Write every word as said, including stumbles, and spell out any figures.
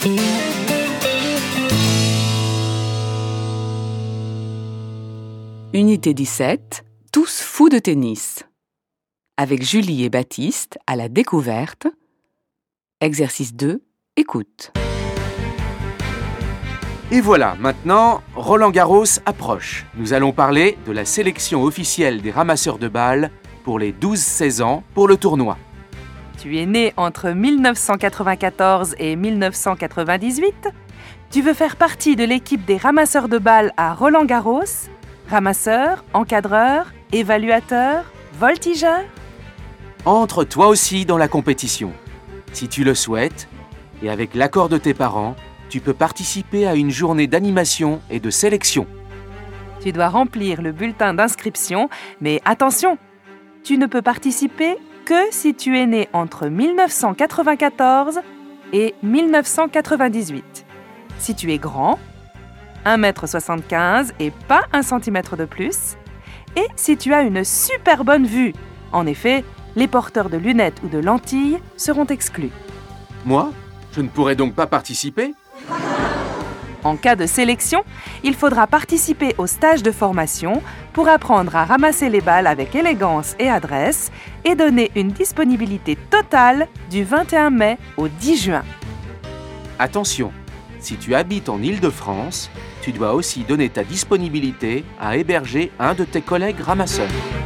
Unité dix-sept, tous fous de tennis. Avec Julie et Baptiste à la découverte. Exercice deux, écoute. Et voilà, maintenant, Roland-Garros approche. Nous allons parler de la sélection officielle des ramasseurs de balles pour les douze seize ans pour le tournoi. Tu es né entre mille neuf cent quatre-vingt-quatorze et mille neuf cent quatre-vingt-dix-huit. Tu veux faire partie de l'équipe des ramasseurs de balles à Roland-Garros? Ramasseur, encadreur, évaluateur, voltigeur? Entre toi aussi dans la compétition. Si tu le souhaites, et avec l'accord de tes parents, tu peux participer à une journée d'animation et de sélection. Tu dois remplir le bulletin d'inscription, mais attention, tu ne peux participer que si tu es né entre mille neuf cent quatre-vingt-quatorze et mille neuf cent quatre-vingt-dix-huit. Si tu es grand, un mètre soixante-quinze et pas un centimètre de plus, et si tu as une super bonne vue. En effet, les porteurs de lunettes ou de lentilles seront exclus. Moi, je ne pourrai donc pas participer ? En cas de sélection, il faudra participer au stage de formation pour apprendre à ramasser les balles avec élégance et adresse et donner une disponibilité totale du vingt et un mai au dix juin. Attention, si tu habites en Île-de-France, tu dois aussi donner ta disponibilité à héberger un de tes collègues ramasseurs.